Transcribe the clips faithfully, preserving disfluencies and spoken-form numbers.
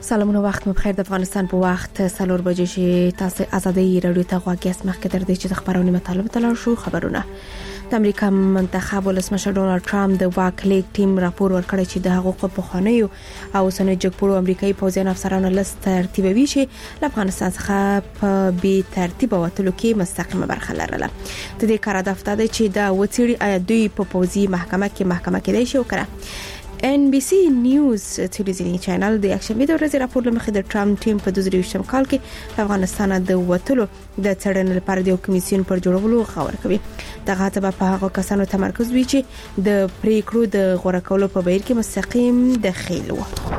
سلامونه وخت مو بخیر. د افغانستان په وخت سلور بجې شي. تاسو ازادي رادیو ته غواګیس مخکې تر دې چې د خبرونو مطالب تلل شو خبرونه. د امریکا منتخب ولسمشر ډونالد ټرمپ د واک لیک ټیم راپور ورکړی چې د حقوقو په خانیو او سنوي جګپورو امریکایي پوځیان افسرانو لست ترتیبوي چې له افغانستان څخه په بي ترتیب وټلو کې مستقیمه برخه لرله. د دې کار هدف دا دی چې د وڅېړي آیا دوی په پوځي محکمه کې محکمه کېدای شي وکړه. ان بي سي نیوز ټلویزیونی چینل د اکشنبي د ورځې راپور لمخې د ټرمپ ټیم په دوه زره یو کال کې افغانستان د وټلو د څېړنې لپاره د کمیسیون پر جوړولو خبر کوي. دغه ته په هغه کسانو تمرکز وی چې د پریکړو د غوړه کولو په بهیر کې مستقیم دخیل وو.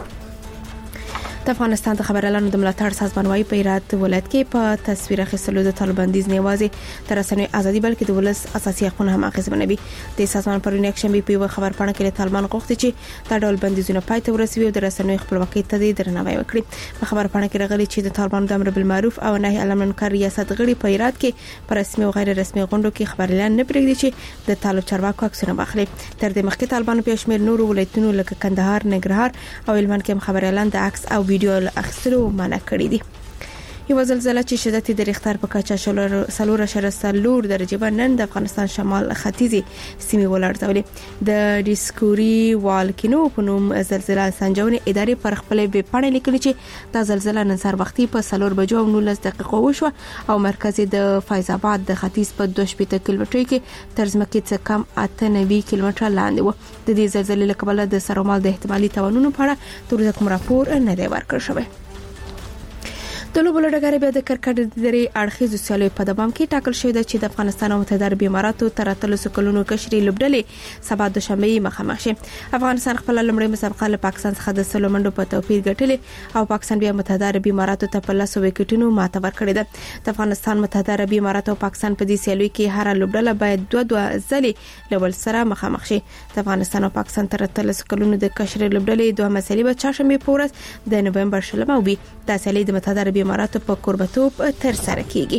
د افغانستان د خبريالانو د ملاتړ سازمان وايي په هرات ولایت کې په تصویر اخیستلو د طالباندیز نه یوازې تر رسنۍ ازادي بلکې د ولس اساسي حقوقونه هم اغیزمنوي. د سازمان پر ریاکشن بي په خبر پاڼه کې طالبان غوښتي چې دا ډول بندیزونه پای ته ورسوي او د رسنۍ خپلواکۍ ته درناوی وکړي. په خبر پاڼه کې راغلي چې د طالبانو د امر بالمعروف او نهي عن المنکر ریاست غړي په هرات کې پر رسمي او غیر رسمي غونډو کې خبريالان نه پرېږدي چې د طالب چارواکو عکسونه واخلي. تر دې مخکې طالبانو په شمیر نورو ولایتونو لکه کندهار، ننګرهار او هلمند کې خبريالان د عکس او ویډیو اخیستلو منع کړی دي. یو زلزلہ چې شدت د ریختر په کچه شلور سلور اشاره سلور درجه باندې د افغانستان شمال ختیځي سیمې ولړزولې. د ډیسکوري والکینو په نوم زلزلہ سنجونې ادارې پر خپل ویب پاڼه لیکلي چې دا زلزلہ نن سهار وختي په سلور بجو او نولس دقیقو وشو او مرکز د فیض آباد د ختیځ په دوه شپږ کیلومتر کې تر ځمکې څخه کم اته نوي کیلومتر لاندې و. د دې زلزلې له کبله د سرومال د احتمالي تاوانونو په اړه تر اوسه کوم راپور نه دی ورکړل شوی. د لوبو لړګاري به د کرکټ د درې اړخیزو سیالیو په دبام کې ټاکل شوی دی چې د افغانستان او متحده عربي اماراتو تر اتلس کلونو کشري لوبډلې سبا د شنبه مخامخ شي. افغانستان خپل لمړی مسابقه له پاکستان څخه د سلو منډو په توپیر ګټلې او پاکستان بیا متحده عربي اماراتو ته په لاسو وکټونو ماته ورکړې ده. د افغانستان متحده عربي اماراتو او پاکستان په دې سیالیو کې هر لوبډله باید دوه دوه ځلې لول سره مخامخ شي. د افغانستان او پاکستان تر اتلس کلونو د کشري لوبډلې دوه مسلې به چاشمې پورس د نوومبر شلمه وي. د سیالي د متحده عربي اماراتو په قربتوب تر سره کیږي.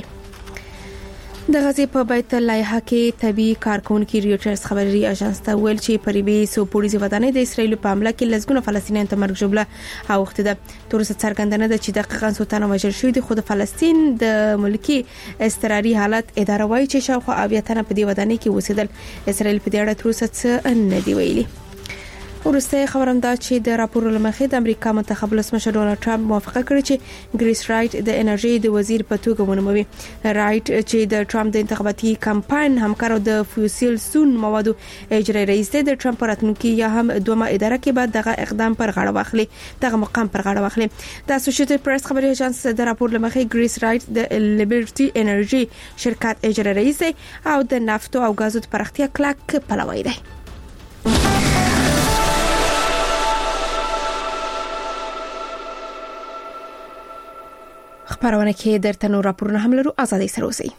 د غزې په بیت لایحه کې طبي کارکونکو ریوټرز خبري اژانس ته ویل چې پریوي سو پولیسي ودانۍ د اسرایل په حمله کې لږونه فلسطینیان ته مرګ جوړه او وخت ده. تر څو څرګندنه ده چې دقیقاً سلطان وژل شوی دی. خو د فلسطین د ملکی اضطراري حالت اداره وايي چې شاوخوا اویا تنه په دې ودانۍ کې اوسېدل. اسرایل په دې اړه تر اوسه څه نه دی ویلي. ورسته خبرم دا چې د راپور لمخې د امریکا منتخب ولسمشر ډونالد ټرمپ موافقه کړې چې ګریس رایټ د انرژي د وزیر په توګه ونوموي. رایټ چې د ټرمپ د انتخاباتي کمپاین همکار د فوسیل سون موادو اجرایی رئیس دی، د ټرمپ راتلونکي یا هم دومره اداره کې بعد دغه اقدام پر غاړه واخلي دغه مقام پر غاړه واخلي. د اسوسییټډ پریس خبري اژانس د راپور لمخې ګریس رایټ د لیبرټي انرژي شرکت اجرایی رئیس دی او د نفتو او غازو د پراختیا کلک پلوی دی. خبرونه کې درته نور راپورونه هم لرو. ازادي سره اوسئ.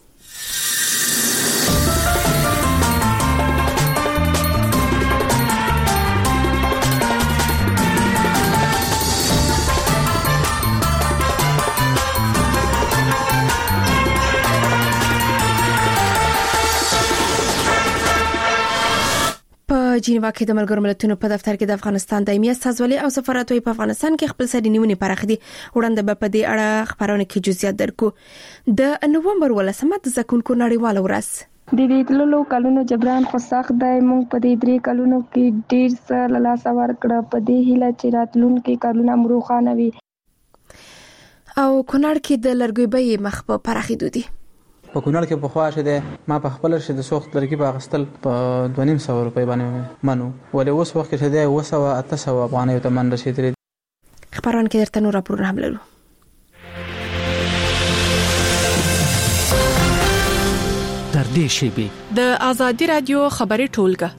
جنیوا کې د ملګرو ملتونو په دفتر کې د افغانستان دایمي استازولي او سفارتوي په افغانستان کې خپل سړي نیونې پراخ دي. وړاندې به په دې اړه خبرونه کې جزئیات درکو. د نوومبر ولسمه د زکونکو نړیواله ورځ د دې تللو کلونو جبران خو سخت دی. موږ په دې درې کلونو کې ډیر څه له لاسه ورکړه په دې هیله چې راتلونکي کلونه مو روښانه وي. او کونړ کې د لرګي بیې مخ په پراخېدو دي. په کونړ کې په خوا شه ده ما په خپل شه د سوخت لرګي په اغستل په دوه نیم سو روپۍ باندې منو ولې اوس وخت کې ده اوس او اته سو افغانۍ ته من رسیدلې. خبرونه کې درته نور راپورونه هم لرو. تر دې شی د ازادي رادیو خبري ټولګه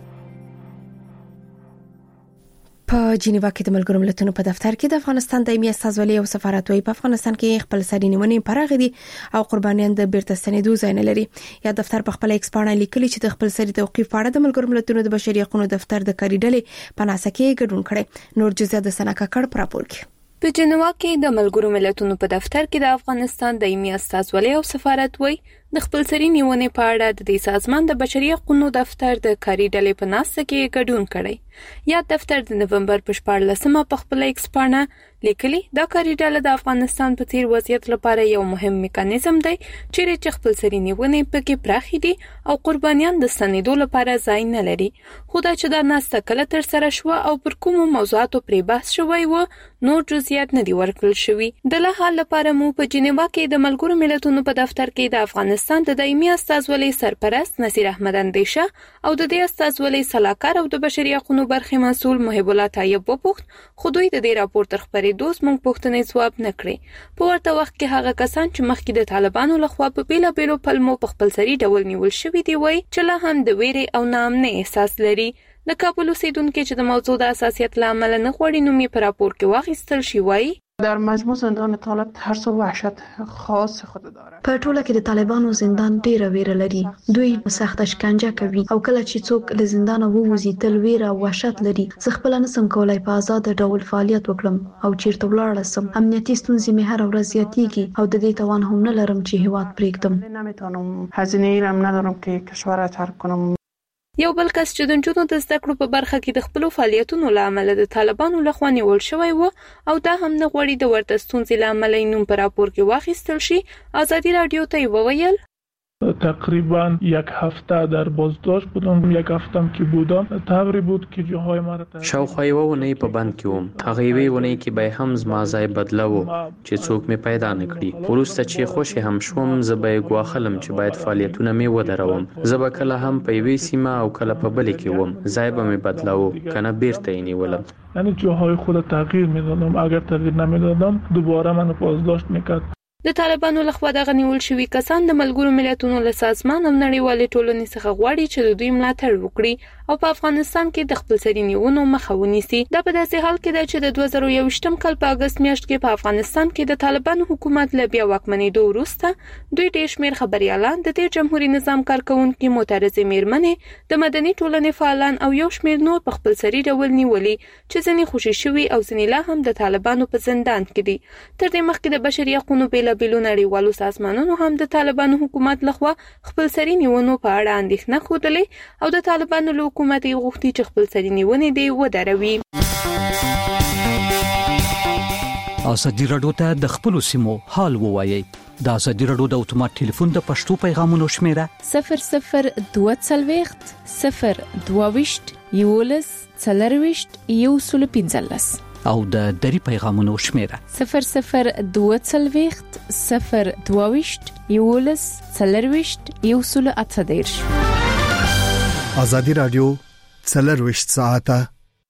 په جنیوا کې د ملګرو ملتونو په دفتر کې د افغانستان دایمي استازولي او سفارتوي په افغانستان کې خپل سړي نیونې پراخ دي او قربانیان د بیرته ستنېدو ځای نه لري. یا دفتر په خپل ایکس پاڼه لیکلي چې د خپل سړي توقيف په اړه د ملګرو ملتونو د بشري حقوقو دفتر د کاری ډلې په ناسا کې ګډون کړي. نور جزئیات د سناکا کړ پراپور کې. په جنیوا کې د ملګرو ملتونو په دفتر کې د افغانستان دایمي استازولي او سفارتوي د خپل سړي نیونې په اړه د دې سازمان د بشري حقوقو دفتر د کاری ډلې په ناسا کې ګډون کړي. یا دفتر د نومبر په شپاړلسمه په خپل ایکس پاڼه لیکلي دا کاري ډله د افغانستان په تیر وضعیت لپاره یو مهم میکانیزم دی چې خپل سری نیونې پکې پراخې دي او قربانیان د ستنېدو لپاره ځای نه لري. خو دا چې دا ناسته کله تر سره شوه او پر کومو موضوعاتو پرې بحث شوی و نور جزئیات نه دي ورکړل شوي. د لا حال لپاره مو په جنیوا کې د ملګرو ملتونو په دفتر کې د افغانستان د دایمي استازولۍ سرپرست نصیر احمد اندیشه او د دې استازولۍ سلاکار او د بشري حقوقو برخې مسؤل محب الله طیب وپوښت، خو دوی د دې راپور تر خبرې دوست مونږ پوښتنې ځواب نه کړې. په ورته وخت کې هغه کسان چې مخکې د طالبانو لخوا په بیلابیلو پلمو په خپل سری ډول نیول شوي دي وایي چې لا هم د ویرې او ناامنۍ احساس لري. د کابل اوسیدونکو چې د موضوع د اساسیت له امله نه غواړي نوم یې په راپور کې واخیستل شي وایي در مجموع زندان طالب ترس و وحشت خاص خود داره. په ټوله کې د طالبانو زندان ډیره ویره لري. دوی سخت شکنجه کوي او کله چې څوک له زندان ووځي تل ویره او وحشت لري. زه خپل نسم کولای په آزاد ډول فعالیت وکړم او چیرته ولاړ شم. امنیتي ستونزې مې هر ورځ زیاتېږي او د دې توان هم نه لرم چې هیواد پرېږدم. نمیتونم هزینه ای هم ندارم که کشور را ترک کنم. یو بل کس چې د نجونو د زده کړو په برخه کې د خپل فعالیتونو له امله د طالبانو لخوا نیول شوی و او دا هم نه غواړي د ورته ستونزې له امله نوم په راپور کې واخیستل شي. آزادی رادیو ته وویل تقریبا یک هفته در بازداشت بودم. یک هفتم که بودم تبری بود که جاهای مرا شاوخوا یوه اونۍ په بند کې وم. هغه یوې اونۍ کې به هم زما ځای بدله و چې څوک مې پیدا نه کړي. وروسته چې خوشې هم شوم زه به یې ګواښلم چې باید فعالیتونه مې ودروم. زه به کله هم په یوې سیمه او کله په بلې کې وم. ځای به مې بدلاوه که نه بیرته یې نیولم. یعنی جاهای خود تغییر میدادم. اگر تغییر نمیدادم دوباره منو بازداشت میکرد. د طالبانو لخوا دغه نیول شوي کسان د ملګرو ملتونو له سازمان او نړیوالې ټولنې څخه غواړي چې د دوی ملاتړ وکړي او په افغانستان کې د خپل سری نیونو مخه ونیسي. دا په داسې حال کې ده چې د دوه زره یوویشتم کال په اګست میاشت کې په افغانستان کې د طالبانو حکومت له بیا واکمنېدو وروسته دوی ډېر شمېر خبريالان د دې جمهوریت نظام کارکونکي معترضې میرمنې د مدني ټولنې فعالان او یو شمېر نور په خپل سری ډول نیولي چې ځینې خوشي شوي او ځینې لا هم د طالبانو په زندان کې دي. تر دې مخکې د بشري حقوقو بیلابیلو نړیوالو سازمانونو هم د طالبانو حکومت لخوا خپل سری نیونو په اړه اندېښنه ښودلې او د طالبانو له حکومت یې غوښتي چې خپل سری نیونې دې ودروي. ازادي راډیو ته د خپلو سیمو حال ووایي. د ازادي راډیو د اتومات ټلیفون د پښتو پیغامونو شمیره صفر صفر دوه څلوېښت صفر دوه ویشت یولس څلرویشت یو سل پنځلس او د دری پیغامونو شمیره صفر صفر دوه څلوېښت صفر دوه ویشت یولس څلرویشت یو سل اته دېرش. ازادي راډیو څلرویشت ساعته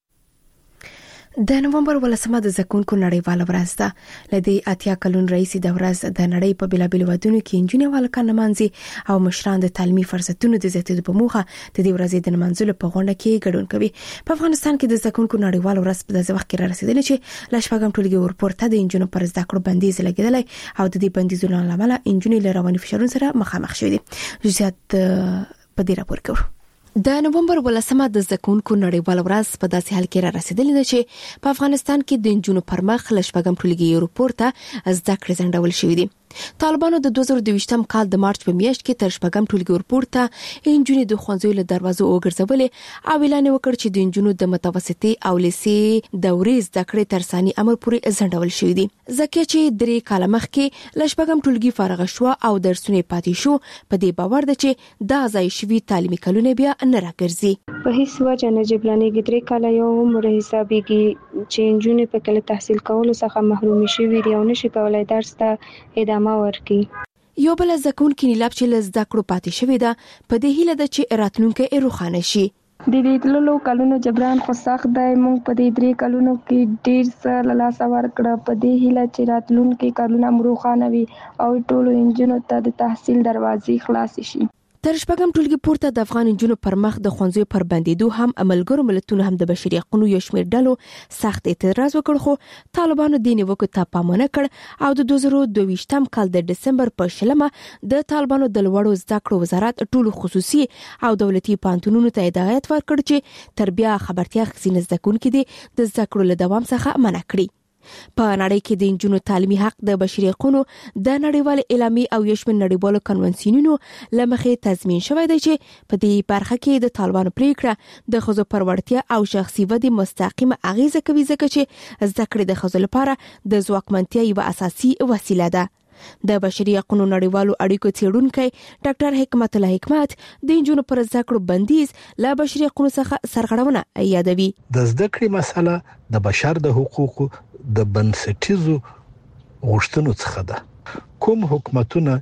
د نومبر ولسمه د زکونکو نړیواله ورځ ده. لدی اتیا کلون رئیس د ورځ د نړۍ په بلابل ودونو کې انجینر والکان نمانځي او مشران د تعلیمي فرصتونو د زیاتېدو په موخه د دې ورځې د نمانځلو په غونډه کې ګډون کوي. په افغانستان کې د زکونکو نړیواله ورځ په داسې وخت کې را رسیدلې چې لاشپاګم ټولګي ورپورته د انجینر پر زده کړو بندیز لګیدلی او د دې بندیزونو لامل انجینر له رواني فشارونو سره مخامخ شوې دي. جزئیات په دې راپور کې د نومبر ولسمه د زکونکو نړیواله ورځ په داسې حال کې را رسیدلې ده چې په افغانستان کې د انجونو پر مخ لشپږم ټولګي ورپورته زده کړې ځنډول شوې دي. طالبانو د دوه زره دویشتم کال د مارچ په میاشت کې تر شپږم ټولګي ورپورته انجونې د ښوونځیو له دروازو وګرځولې او اعلان وکړ چې د انجونو د متوسطي او لیسې دورې زده کړې تر ثاني امر پورې ځنډول شوې دي. ځکه چې درې کال مخکې لشپږم ټولګي فارغ شو او درسونه پاتې شو، په دې باور ده چې دا ځای شوي تعلیمي کلونه بیا نه راګرځي. په هیڅ وجه نه جبرانېږي. درې کاله یو عمر حسابېږي چې انجونې په کله تحصیل کولو څخه محرومې شوي دي او نشي کولای درس ته ادامه ورکړي. یو بل زکونکي نیلاب چې له زده کړو پاتې شوې ده په دې هیله ده چې راتلونکی روښانه شي. د دې تللو کلونو جبران خو سخت دی. موږ په دې درې کلونو کې ډېر څه له لاسه ورکړه په دې هیله چې راتلونکي کلونه مو روښانه وي او ټولو انجونو ته د تحصیل دروازې خلاصې شي. تر شپږم ټولګي پورته د افغان انجونو پر مخ د ښوونځیو پر بندیدو هم ملګرو ملتونو هم د بشري حقوقو یو شمېر ډلو سخت اعتراض وکړ، خو طالبانو دې نیوکو ته پام ونه کړ او د دوه زره دویشتم کال د ډسمبر په شلمه د طالبانو د لوړو زده کړو وزارت ټولو خصوصي او دولتي پوهنتونونو ته هدایت ورکړ چې تربیه خبرتیا اخیستنې زده کوونکي دي د زده کړو له دوام څخه منع کړي. په نړۍ کې د انجونو تعلیمي حق د بشري حقوقو د نړیوال اعلامیې او یشمن نړیوالو کنونسیونونو لمخې تضمین شوی دی چې په دې برخه کې د طالبانو پریکړه د ښځو پر وړتیا او شخصي ودې مستقیمه اغیزه کوي ځکه چې زده کړې د ښځو لپاره د ځواکمنتیا یوه اساسي وسیله ده. د بشري حقوقو نړیوالو اړیکو څېړونکی ډاکټر حکمت الله حکمت د انجونو پر زده کړو بندیز له بشري حقوقو څخه سرغړونه یادوي. د زده کړې مسله د بشر د حقوقو د بنسټیزو غوښتنو څخه ده. کوم حکومتونه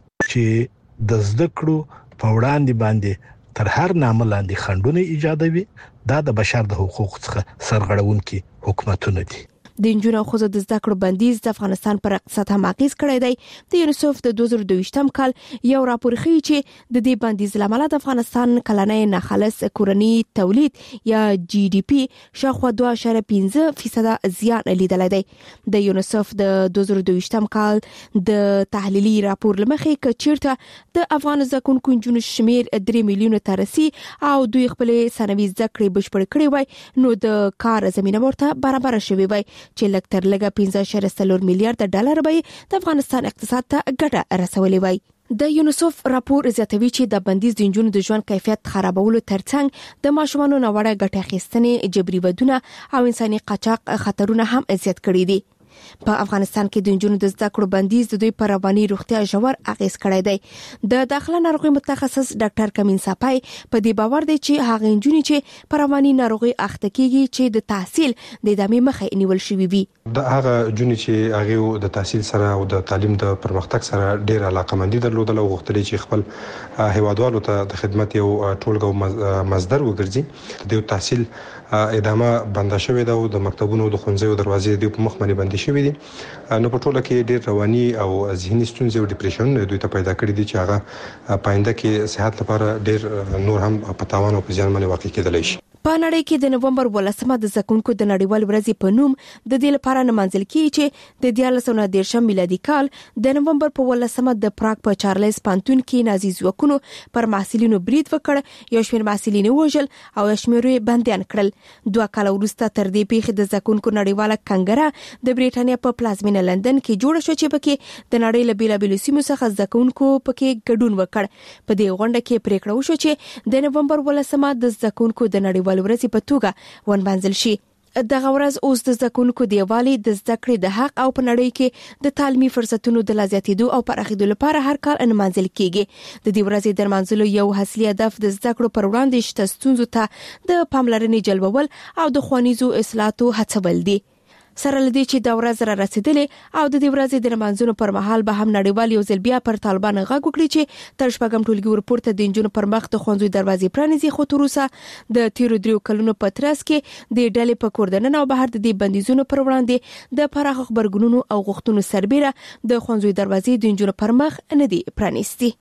چې د زده کړو په وړاندې باندې تر هر نامه لاندې خنډونه ایجادوي دا د بشر د حقوقو څخه سرغړونکي حکومتونه دي. د انجونو خو د زده کړو بندیز د افغانستان پر اقتصاد هم اغیز کړی دی. د یونیسف د دوه زره دوه کال یو راپور ښیي چې د دې بندیز لامل د افغانستان کلنی ناخالص کورنی تولید یا جی ډي پی شاوخوا دوه اعشاریه پنځه فیصد زیان لیدلی دی. د یونیسف د دوه زره دوه کال د تحلیلي راپور لمخې ک چیرته د افغان زده کوونکو انجونو شمیر درې میلیونه ته رسي او دوی خپل ثانوي زده کړې بشپړ کړې وای نو د کار زمينه ورته برابر شوي وای چې لکتر لګه پنځه اعشاریه څلور میلیارډ ډالر به د افغانستان اقتصاد ته ګټه رسولې وای. د یونیسف راپور زیاتوي چې د بندیز د انجونو د ژوند کیفیت خرابولو ترڅنګ د ماشومانو نوړه ګټه اخیستنې جبري ودونه او انساني قاچاق خطرونه هم زیات کړي دي. په افغانستان کې د انجونو د زده کړو بندیز د دوی پر رواني روغتیا ژور اغیز کړی دی. د داخله ناروغي متخصص ډاکټر کمین صاحب په دې باور دی چې هغه انجونې چې پر رواني ناروغي اخته کیږي چې د تحصیل د ادامې مخه نیول شوی وي. د هغه جونې چې هغه د تحصیل سره او د تعلیم د پرمختګ سره ډېر علاقمندي درلودل او غوښتل چې خپل هیوادوالو ته د خدمت یو ټولګه مصدر وګرځي. د تحصیل ادامه بنده شوې ده او د مکتبونو د ښوونځیو دروازې د په مخ باندې بندي شوې دي. نو په ټوله کې ډېر رواني او ذهني ستونزې او ډیپریشن دوی ته پیدا کړی دي چې هغه پاینده کې صحت لپاره ډېر نور هم په تاوان او په زیان باندې واقع کېدلی شي. په نړۍ کې د نومبر ولسمه د زکونکو د نړیوال ورځې په نوم د دې لپاره نمانځل کیږي چې د دیارلس سوه دېرشم میلادي کال د نومبر په ولسمه د پراګ په چارلز پانتون کې نازي ځواکونو پر محصلینو برید وکړ. یو شمېر محصلین وژل او شمېر یې بندیان کړل. دوه کال وروسته تر دې پیښې د زکونکو نړیواله کنګره د بریټانیا په پلازمینه لندن کې جوړه شو چې پکې د نړۍ له بیلابیلو سیمو څخه زکونکو پکې ګډون وکړ. په دې غونډه کې پریکړه وشوه چې د نومبر ولسمه د زکونکو د نړیوال ورځې په توګه ونمانځل شي. دغه ورځ اوس د زکونکو د یووالي د زده کړې د حق او په نړۍ کې د تعلیمي فرصتونو د لا زیاتېدو او پراخېدو لپاره هر کال نمانځل کیږي. د دې ورځې د نمانځلو یو اصلي هدف د زده کړو پر وړاندې شته ستونزو ته د پاملرنې جلبول او د ښوونیزو اصلاحاتو هڅول دي. سره لدی چې د ورځ را رسیدلې او د دې ورځې د نمانځونو پر مهال به هم نړیوال یو ځل بیا پر طالبان غږ وکړي چې تر شپږم ټولګي ورپورته د انجونو پر مخ د ښوونځي دروازې پرانیزي. خو تر اوسه د تیرو دریو کلونو په ترڅ کې د ډلې په کور دننه او بهر د دې بندیزونو پر وړاندې د پراخ خبرګونونو او غوښتنو سربېره د ښوونځي دروازې د انجونو پر مخ نه دي پرانیستي.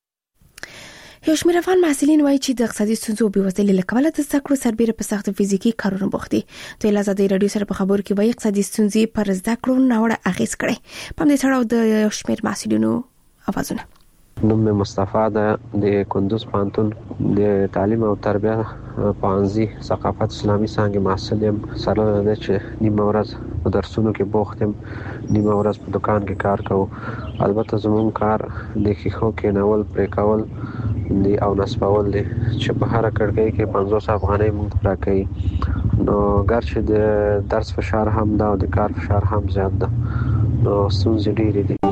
یو شمېر افغان محصلین وایي چې د اقتصادي ستونزو او بېوزلۍ له کبله د زده کړو سربېره په سختو فزیکي کارونو بوخت دي. دوی له ازادۍ راډیو سره په خبرو کې وایي اقتصادي ستونزې پر زده کړو ناوړه اغېز کړی. په همدې تړاو د یو شمېر محصلینو اوازونه. نوم مې مصطفی ده د کندوز پوهنتون د تعلیم او تربیه پوهنځي ثقافت اسلامي څانګې محصل یم. سره له دې چې نیمه ورځ په درسونو کې بوخت یم نیمه ورځ په دکان کې کار کوو. البته زموږ کار د ښیښو کېنول پرې کول دی او نصبول دی چې په هر کړکۍ کې پنځوس افغانۍ موږ راکوي. نو ګرچې د درس فشار هم ده او د کار فشار هم زیات ده نو ستونزې ډېرې دي.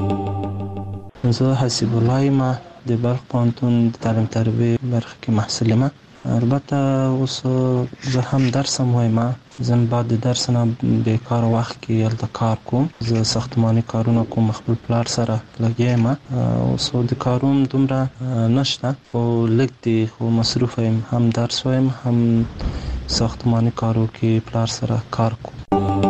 زه حسیب الله یم د بلخ پوهنتون د تعلیم تربیه برخه کې محصل یم. البته اوس زه هم درس هم وایم. زه بعد د درس نه بیکار وخت کې هلته کار کوم. زه ساختماني کارونه کوم خپل پلار سره لګیا یم. اوس د کاروم دومره نشته خو لږ دی خو مصروف یم. هم درس وایم هم ساختماني کارو کې پلار سره کار کوم.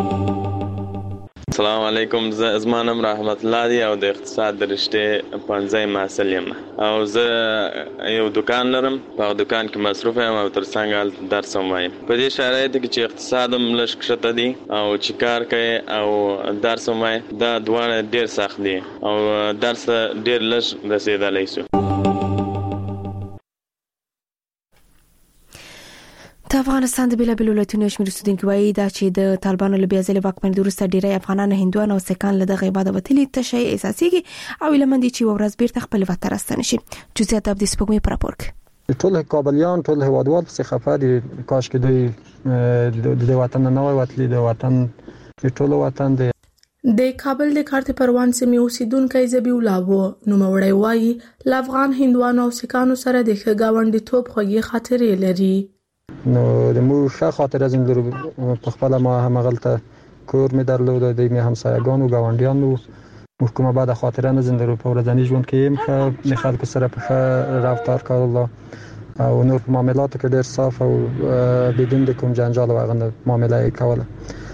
السلام علیکم. زه زمانم رحمت الله دی او د اقتصاد د رشتې پنځه محصل یم او زه یو دکان لرم. په دکان کې مصروف یم او تر څنګه درس هم وایم. په دې شرایطو کې چې اقتصاد هم لږ کښته دی او چې کار کوي او درس هم وایم دا دواړه ډېر سخت دي او درس ډېر لږ رسېدلی شو. د افغان افغانستان د بیلابیل ولایتونو شمېر اوسیدونکو وایي دا چې د طالبانو له بیا ځلې واکمنۍ وروسته ډیری افغانان هندوان او سکان له دغه عبادت وتلي تشي اساسيږي او لمن دي چې ورځ بیرته خپل وطن راستنه شي. جزئیات د دې سپوږمۍ پر راپور ټول کابلیان ټول هوادوال څخه خفه دي کاش کې دوی د وطن نه وتلي د وطن د ټول وطن د د کابل د کارت پروان سیمې اوسیدونکو زبی الله وو نو مړی وایي ل افغان هندوانو او سکانو سره د ښګاوندې توپ خوږی خاطرې لري. نو د مو ښه خاطر از لرو په خپل ما هم غلطه کور می درلود د می همسایگان او گاونډیانو محکومه بعد خاطره نه زنده رو په ورځنی ژوند کې هم خلک سره په رفتار کول او نور معاملات کې ډیر صاف او بدون د کوم جنجال او غنه معاملې کوله.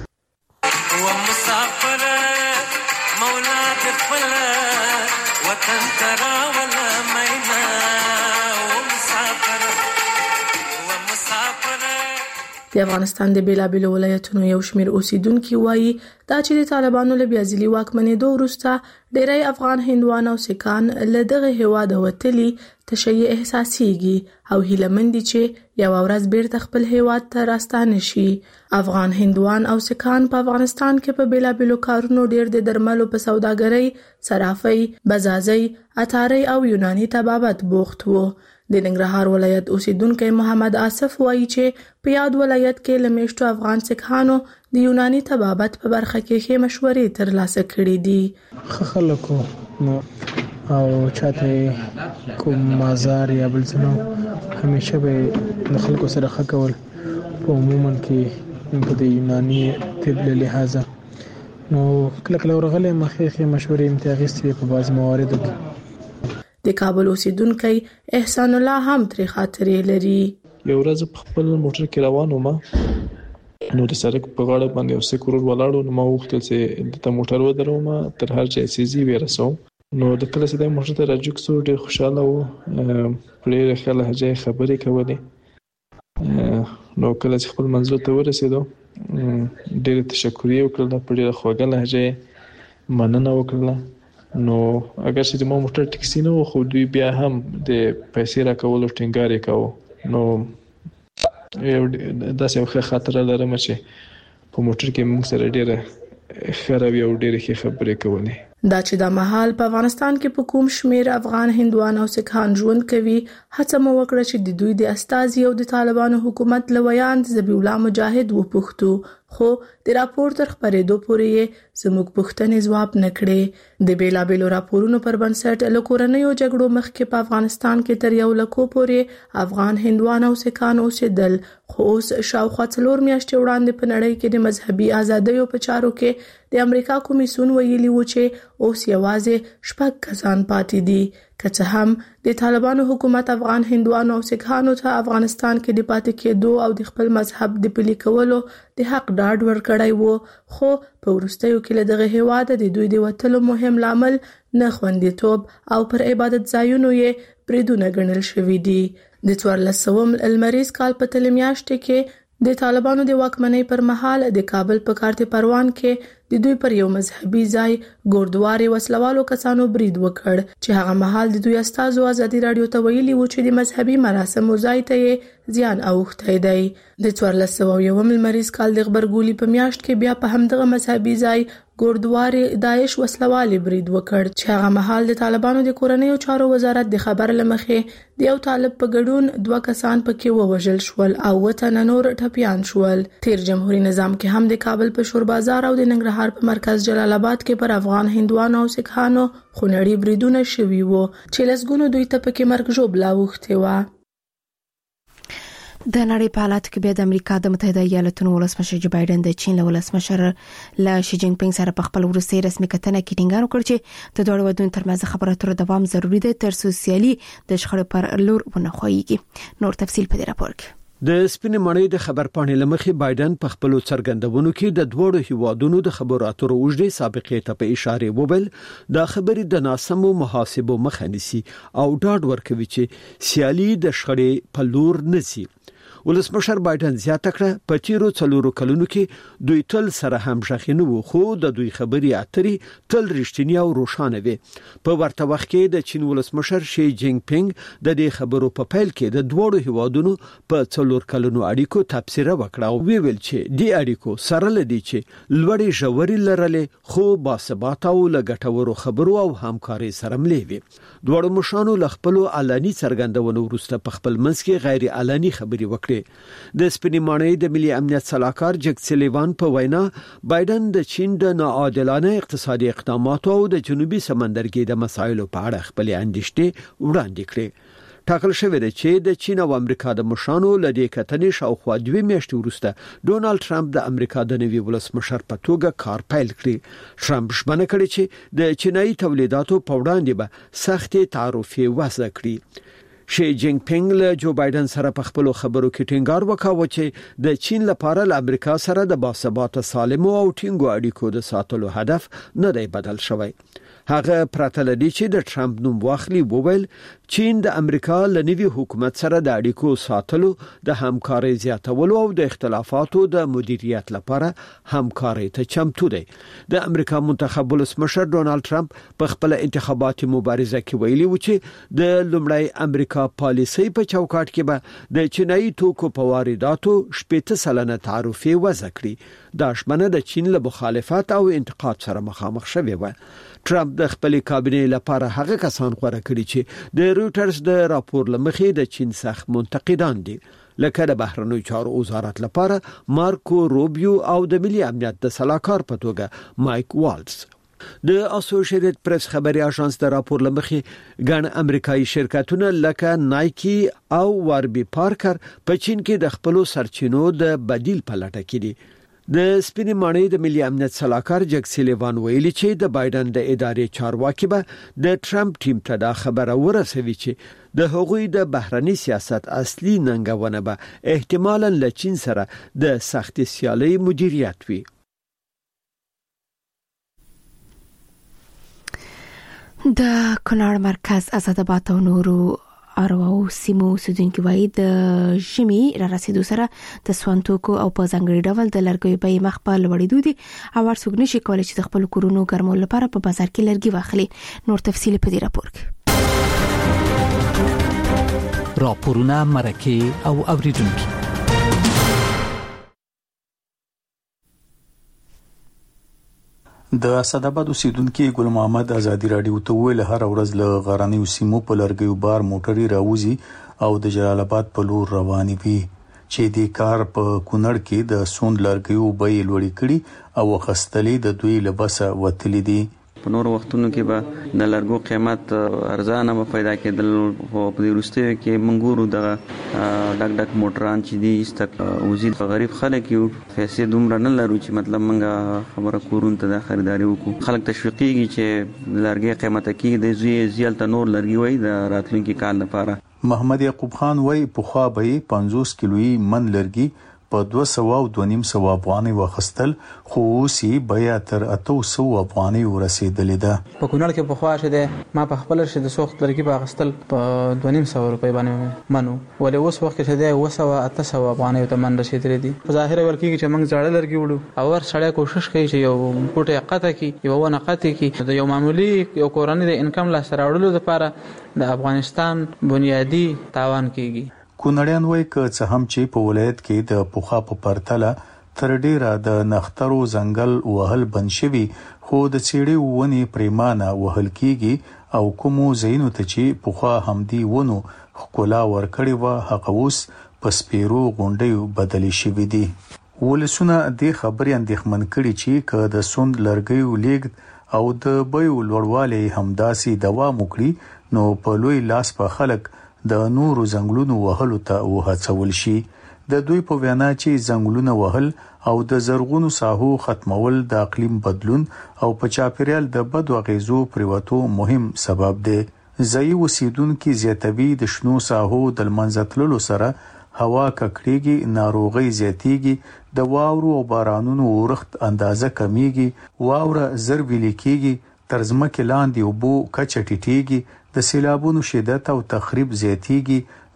د افغانستان د بیلابیل ولایتونو یو شمېر اوسیدونکو وایي دا چې د طالبانو له بیا ځلې واکمنۍ دوه وروسته ډیری افغان هندوان او سکان له دغه هیواد وتلي تشیع احساسيږي او هیلمن دي چې یو ورځ بیرته خپل هیواد ته راستانه شي. افغان هندوان او سکان په افغانستان کې په بیلابیلو کارونو ډیر د درملو په سوداګرۍ، صرافۍ، بزازۍ، اتارۍ او یوناني طبابت بوخت وو. د ننګرهار ولایت اوسیدونکو محمد آصف وایي چې په یاد ولایت کې لمیشتو افغان سکانو د یوناني طبابت په برخه کې ښه مشورې ترلاسه کړې دي. خلکو نو او چاته کوم مازار یا بل څه همیشه به د خلکو سره ښه کول په عموما کې په د یوناني طب له لحاظه نو کله کله ورغلې مخې ښه مشورې امتیاغستې په بعض مواردو کې. د کابل اوسیدونکو احسان الله هم ترې خاطرې لري. یو ورځ په خپل موټر کې روان وم نو د سړک په غاړه باندې یو سکرور ولاړو نو ما وغوښتل چې د موټر ودروم تر هر ځای سيزي ورسوم نو د کله چې د موټر ته راجوک سو ډېر خوشاله وو پرې خل هجې خبرې کولې نو کله چې خپل منزل ته ورسېدو ډېر تشکر یې وکړل په ډېر خوږه لهجه مننه وکړه. نو اگر چې د مو موټر ټکسي نه خو دوی بیا هم د پیسې راکولو ټینګار یې کاوه نو داسې یو ښه خاطره لرم چې په موټر کې موږ سره ډېره ښه رویه او ډېرې ښې خبرې کولې. دا چې د مهال په افغانستان کې په کوم شمیر افغان هندوان او سکان ژوند کوي هڅه مو وکړه چې د دوی د استازي او د طالبانو حکومت لویان ذبیح الله مجاهد وپوښتو خو د راپور تر خبرېدو پورې زموږ پوښتنې ځواب نه کړې. د بیلابیلو راپورونو پر بنسټ له کورنیو جګړو مخکې په افغانستان کې تر یو لکو پورې افغان هندوان او سکان اوسېدل خو اوس شاوخوا څلور میاشتې وړاندې په نړۍ کې د مذهبي ازادیو په چارو کې د امریکا کمیسیون ویلي و چې اوس یوازې شپږ کسان پاتې دي که څه هم د طالبانو حکومت افغان هندوانو او سکانو ته افغانستان کې د پاتې کېدو او د خپل مذهب د پلي کولو د حق ډاډ ورکړی وو خو په وروستیو کې له دغه هیواده د دوی د وتلو مهم لامل نه خوندیتوب او پر عبادت ځایونو یې بریدونه ګڼل شوي دي. د څوارلس سوه المریز کال په تلې میاشتې کې د طالبانو د واکمنۍ پر مهال د کابل په کارت پروان کې د دوی پر یو مذهبي ځای ګوردواري وسلوالو کسانو برید وکړ چې هغه مهال د دوی استازو ازادي رادیو ته ویلي و چې د مذهبي مراسمو ځای ته زیان اوښتی دی. د څوارلس سوه یوم المریز کال د غبرګولي په میاشت کې بیا په همدغه مذهبي ځای ګوردواري داعش وسلوالي برید وکړ چې هغه مهال د طالبانو د کورنیو چارو وزارت د خبر لمخې د یو طالب په ګډون دوه کسان پکې ووژل شول او وته نور ټپيان شول. تیر جمهوریت نظام کې هم د کابل په شور بازار او د ننګرهار په مرکز جلال آباد کې پر افغان هندوانو او سکانو خونړي بریدونه شوي وو چې لسګونو دوی ته پکې مرګ ژوبله اوښتې وه. د نړۍ په حالاتو کې بیا د امریکا د متحده ایالاتونو ولسمشر جو بایدن د چین له ولسمشر له شي جین پینګ سره په خپل وروستي رسمي کتنه کې ټینګار وکړ چې د دوه ودونو ترمنځ خبرو اترو دوام ضروری دی تر څو سیالي د شخړې پر لور ونه خوېږي. نور تفصیل په دې راپور کې. د سپینې مړۍ د خبر پاڼې لمخې بایدن په خپل څرګندونو کې د دوړو هیوادونو د خبرو اترو اوږدې سابقې ته په اشاره وویل د خبرې د ناسمو محاسبو مخه نیسي او ډاډ ورکوي چې سیالي د شخړې په لور نشي. ولسمشر بایدن زیاته کړه په تیرو څلورو کلونو کې دوی تل سره همغږي نه وو خو د دوی خبري اترې تل رښتینی او روښانه وي. په ورته وخت کې د چین ولسمشر شي جینګ پینګ د دې خبرو په پیل کې د دوړو هیوادونو په څلور کلونو اړیکو تفسیر وکړه او ویل چې د اړیکو سره لدی چې لوړې ژورې لرلې خو باثبات او لګټورو خبرو او همکاري سره مليوي. دوړو مشانو لخپلو علني څرګندونو وروسته په خپل منځ کې غیر علني خبري وکړي. د سپینې ماڼۍ د ملي امنیت صلاحکار جک سلیوان په وینا بایدن د چین د ناعادلانه اقتصادي اقداماتو او د جنوبي سمندرګي د مسایلو په اړه خپل اندېښنې وړاندې کړې. ټاکل شوی دی چې د چین او امریکا د مشانو لدې کتنې شاوخوا دوه میاشتې وروسته ډونالد ټرمپ د امریکا د نوي ولسمشر په توګه کار پیل کړی. ټرمپ ژمنه کړې چې د چینایي تولیداتو په وړاندې به سختې تعرفې وضع کړي. شي جینګ پینګ له جو بایدن سره په خپل خبرو کې ټینګار وکاوه چې د چین لپاره له امریکا سره د باثبات سالم او ټینګو اړیکو د ساتلو هدف نه دی بدل شوی. هغه پرته لدی چې د ټرمپ نوم واخلي وویل چین د امریکا له نوي حکومت سره د اړیکو ساتلو د همکارۍ زیاتولو او د اختلافاتو د مدیریت لپاره همکارۍ ته چمتو دی. د امریکا منتخب ولسمشر ډونالد ټرمپ په خپل انتخاباتي مبارزه کې ویلي و چې د لومړی امریکا پالیسي په چوکاټ کې به د چینایي توکو په وارداتو شپږ سلنه تعرفې وضع کړي. دا شمنه د چین له مخالفت او انتقاد سره مخامخ شوی و. ټرمپ د خپل کابینې لپاره هغه کسان غوړه کړي چې د روټرز د راپور لمخې د چین سخت منتقدان دي لکه د بهرنیو چارو وزارت لپاره مارکو روبیو او د ملي امنیت د سلاکار په توګه مایک والز. د اسوسییټډ پریس خبري اژانس د راپور لمخې ګڼ امریکایي شرکتونه لکه نایکی او واربي پارکر په چین کې د خپل سرچینو د بدیل په لټه کې دي. د سپینې ماڼۍ د ملي امنیت صلاحکار جک سلیوان ویلي چې د بایدن د ادارې چارواکي به د ټرمپ ټیم ته دا خبره ورسوي چې د هغوی د بهرني سیاست اصلي ننګونه به احتمالاً له چین سره د سخت سیالۍ مدیریت وي. د کونړ مرکز آزاداباد او نورو ارواو سیمو سودونکو وای د ژمي را رسیدو سره د سوانتوکو او په ځانګړي ډول د لرګیو په مخ په لوړېدو دي او ورڅوګ نشي کولای چې خپل کورونو ګرمول لپاره په بازار کې لرګي واخلي. نور تفصیل په دې راپور کې. راپورونه مرکه او اوریدونکو د اسداباد اوسیدونکو ګل محمد ازادي رادیو ته ویل هر ورځ له غرانیو سیمو په لرګیو بار موټري راوځي او د جلال آباد په لور رواني وي چې د کار په کونړ کې د سوند لرګیو بیې لوړې کړي او خستلې د دوی لباسه وتلې دي. په نور وختونو کې به د لرګو قیمت ارزانه به پیدا کېدل او په دې وروستیو کې منګورو د ډک ډک موټران چې دي استک وزید غریب خلک یو پیسې دومره نه لرو چې مطلب منګه خبره کورون ته د خریداري وکړو. خلک تشویقيږي چې لرګي قیمت کې د زی زیل ته نور لرګي وای د راتلونکي کال لپاره. محمد یعقوب خان وای په خوا به پنځوس کیلوي من لرګي په دوه سوه او دوه نیم سوه افغانۍ واخستل خو اوسې بیا تر اته سوه افغانۍ ورسېدلې ده. په کونړ کې په خوا شه ده ما په خپل شه د سوخت لرګي په اخستل په دوه نیم سوه روپۍ باندې منو ولې اوس وخت کې ده اوه سوه اته سوه افغانۍ ته من رسېدلې دي. په ظاهر ورکیږي چې موږ زړه لرګي وړو او ور سړی کوشش کوي چې یو پټه قطه کې یو ونه قطه کې د یو معمولی یو کورنۍ د انکم لا سره وړلو لپاره د افغانستان بنیادی تاوان کیږي. کونړیان وایي که څه هم چې په ولایت کې د پوخا په پرتله تر ډیره د نخترو ځنګل وهل بند شوي خو د څېړې ونې پریمانه وهل کیږي او کومو ځایونو ته چې پوخا همدي ونو ښکلا ورکړې وه هغه اوس په سپیرو غونډیو بدلې شوي دي. ولسونه دې خبرې اندېښمن کړي چې که د سوند لرګیو لیږد او د بیو لوړوالی همداسې دوام وکړي نو په لوی لاس په خلک د نورو ځنګلونو وهلو ته وهڅول شي. د دوی په وینا چې ځنګلونه وهل او د زرغونو ساحو ختمول د اقلیم بدلون او په چاپیریال د بدو اغیزو پریوتو مهم سبب دی. ځایي اوسیدونکو زیاتوي د شنو ساحو د منځ تللو سره هوا ککړېږي، ناروغي زیاتېږي، د واورو او بارانونو ورښت اندازه کمیږي، واوره زر ویلې کېږي، تر ځمکې لاندې اوبو کچه ټیټېږي، د سیلابونو شدت او تخریب زیاتېږي،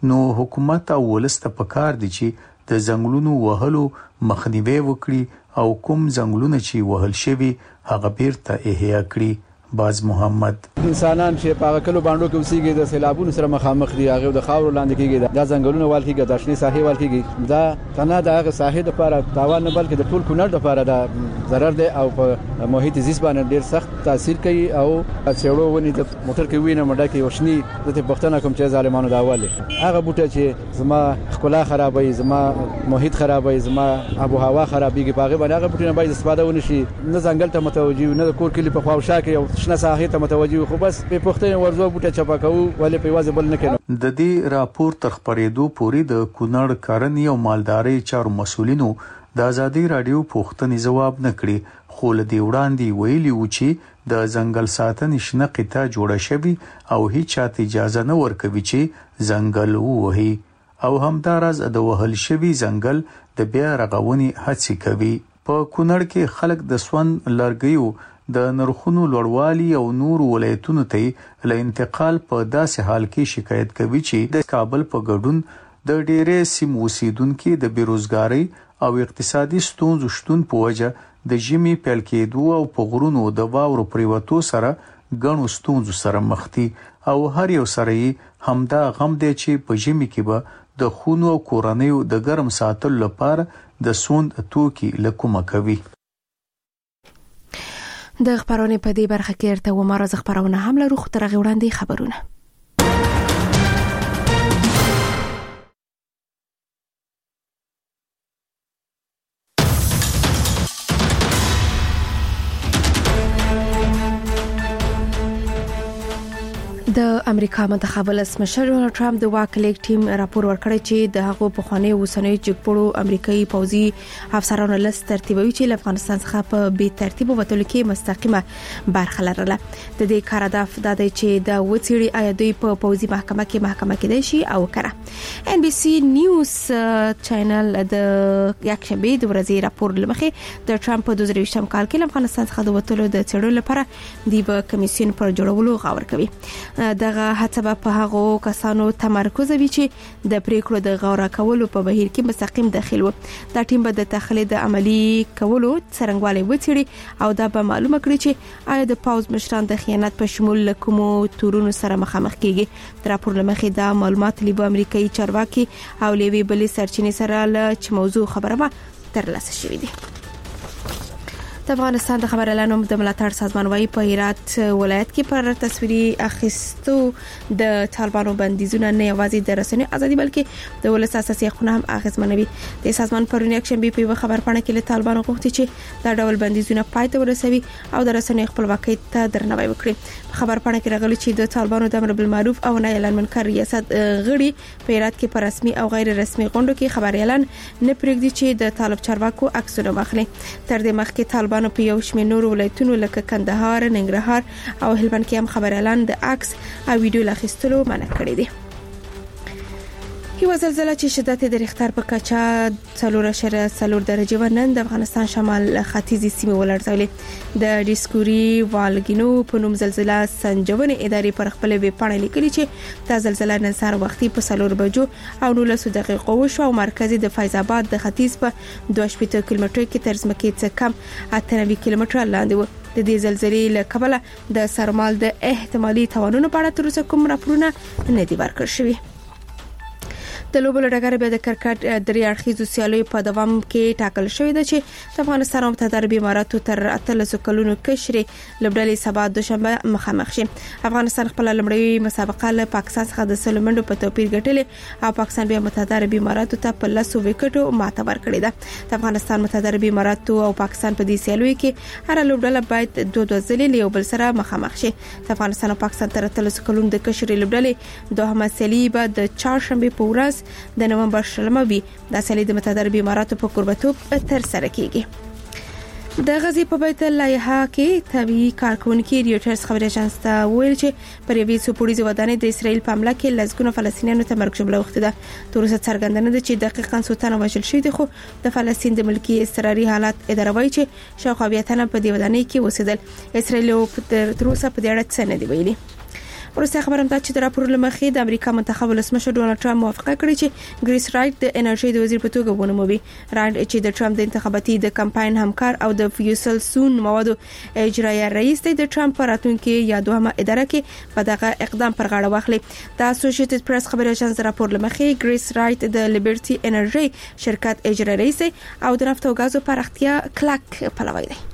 نو حکومت او ولست په کار دي چې د ځنګلونو وهلو مخنیوي وکړي او کوم ځنګلونه چې وهل شوي هغه بیرته احیا کړي. باز محمد انسانان چې په کلو باندې کې اوسېږي د سیلابونو سره مخامخ دي هغه د خاور لاندې کېږي دا ځنګلونه وال کېږي د شنې ساحې وال کېږي دا تنه د هغه ساحې لپاره تاوان نه بلکې د ټول کونړ لپاره دا ضرر دی او په محیط زیست باندې ډیر سخت تاثیر کوي او څېړو ونی د موټر کې وینه مډه کې وشني د پښتنه کوم چې ظالمانو دا واله هغه بوټه چې زما خلا خرابوي زما محیط خرابوي زما ابو هوا خرابيږي باغ باندې هغه بوټونه باید استفاده ونی شي نه ځنګل ته متوجي نه کور کې په خواوشا کې شنه ساحې ته متوجي خو بس په پښتنه ورزو بوټه چپا کوو ولې په واځ بل نه کینو. د دې راپور تر خبرېدو پورې د کونړ کرنې او مالداري چارو مسولینو د ازادي رادیو پوښتنې جواب نه کړي خو له دې وړاندې ویلي و چې د ځنګل ساتنې شنه قطه جوړه شوی او هیڅ چاته اجازه نه ورکوي چې ځنګل ووهي او همدارز د وهل شوی ځنګل د بیا رغونې هڅې کوي. په کونړ کې خلک د سون لرګیو د نرخونو لوړوالي او نور ولایتونو ته له انتقال په داسې حال کې شکایت کوي چې د کابل په ګډون د ډېرې سیمو اوسیدونکو د بیروزګاری او اقتصادي ستونزو شتون په وجه د ژمي پیل کېدو او په غرونو د واورو پریوتو سره ګڼو ستونزو سره مخ دي او هر یو سره همدا غم دی چې په ژمي کې به د خونو او کورنیو د ګرم ساتلو لپاره د سوند توکي لکومه کوي. د خبرونه په دې برخه کې ارته و مرز خبرونه هم لرو خو تر غوړاندې خبرونه. د امریکا منتخب ولسمشر ډونالد ټرمپ د واک لیک ټیم راپور ورکړی چې د هغو په خوانی وسنوي جګپړو امریکایي پوځي افسرانو لست ترتیبوي چې افغانستان څخه په بي ترتیب وټول کې مستقیمه برخه لرله. د دې کار هدف دا دی چې د وڅېړي آیا دوی په پوځي محکمه کې محکمه کېدای شي او کړه. ان بي سي نیوز چینل د یکشنبه د ورځې راپور لمخې د ټرمپ په دوه زره یوولسم کال کې افغانستان څخه د وټولو د څېړلو لپاره د کمیسیون پر جوړولو غور کوي. دغه هڅه په هغو کسانو تمرکز وی چې د پریکړو د غوړه کولو په بهیر کې مستقیم داخل وو. دا ټیم به د تخلید عملی کولو څرنګوالي وڅېړي او دا به معلومه کړي چې آیا د پاوز مشران د خیانت په شمول کومو تورونو سره مخامخ کیږي. د راپور لمخې دا معلومات لیبو امریکایي چارواکي او لیوي بلې سرچینې سره ل چې موضوع خبره به ترلاسه شوې دي. د افغانستان د خبر اعلان د ملاتړ سازمان وايي په هرات ولایت کې پر تصویري اخیستو د طالبانو بندیزونه نه یوازې د رسنیو ازادي بلکې د ولس اساسي حقوقونه هم اغیزمنوي. د سازمان پرونی اکشنبه په خبر پاڼه کې له طالبانو غوښتي چې دا ډول بندیزونه پای ته ورسوي او د رسنیو خپلواکۍ ته درناوی وکړي. په خبر پاڼه کې راغلي چې د طالبانو د امر بالمعروف او نهي عن المنکر ریاست غړي په هرات کې پر رسمي او غیر رسمي غونډو کې خبر اعلان نه پرېږدي چې د طالب چارواکو عکسونه واخلي. تر دې مخکې طالبانو په یو شمېر نور ولایتونو لکه کندهار، ننګرهار او هلمند کې هم خبر اعلان د عکس او ویډیو لاخیستلو منع کړی دی. یو زلزلہ چې شدت د ریختر په کچا څلور اشاریه څلور درجه ونن د افغانستان شمال ختیځي سیمه ولړزولې. د ډیسکوري والګینو په نوم زلزلہ سنجونې ادارې پر خپل ویب پاڼه لیکلي چې دا زلزلہ نن سهار وختي په څلور بجو او نولس دقیقو وشو او مرکزي د فیض آباد د ختیځ په دوه شپږ کیلومتر کې تر ځمکې څخه کم اته نوي کیلومتر لاندې و. د دې زلزلې له کبله د سرمال د احتمالي تاوانونو په اړه تر اوسه کوم راپورونه نه دي ورکړل شوي. د لوبو لړګر به د کرکټ درې اړخیزو سیالیو په دوام کې ټاکل شوې ده چې د افغانستان او متحده عربي اماراتو تر اتلس کلونو کشري لوبډلې سبا دوشنبه مخامخ شي. افغانستان خپل لومړی مسابقه له پاکستان څخه د سلمندو په توپیر ګټلې او پاکستان به متحده عربي اماراتو ته په لاسو وکټو ماته ورکړې ده. د افغانستان متحده عربي اماراتو او پاکستان په دې سیالیو کې هر لوبډله باید دوه دوه ځلې یو بل سره مخامخ شي. د افغانستان او پاکستان تر اتلس کلونو د کشري لوبډلې دوهمه سیالي به د چهارشنبه په ورځ د نومبر شلمه وی د سیالي د متحده عربي اماراتو په قربتوب تر سره کیږي. د غزي په بیت الله کې طبي کارکونکو ریوټرز خبري اژانس ته ویل چې پر یوې سپوړیزه ودانې د اسرایل په حمله کې لږګونه فلسطینیانو ته مرګ جمله وخت ده. تر اوسه څرګندنه ده چې دقیقاً څو وژل شوي دي خو د فلسطین د ملکی اضطراري حالات اداره وایي چې شاوخوا بیا تنه په دې ودانې کې وسیدل. اسرایل تر اوسه په دې اړه څه نه دی ویلي. ورسته خبرم دا چې د راپور لمخې د امریکا منتخب ولسمشر ډونالد ټرمپ موافقه کړې چې ګریس رایټ د انرژي د وزیر په توګه ونوموي. رایټ چې د ټرمپ د انتخاباتي د کمپاین همکار او د فیوسل سون موادو اجرایي رئیس دی، د ټرمپ راتلونکي یا دوهمه اداره کې په دغه اقدام پر غاړه واخلي. د اسوسییټډ پریس خبري اژانس راپور لمخې ګریس رایټ د لیبرټي انرژي شرکت اجرایي رئیس او د نفت او غازو پراختیا کلک پلوی دی.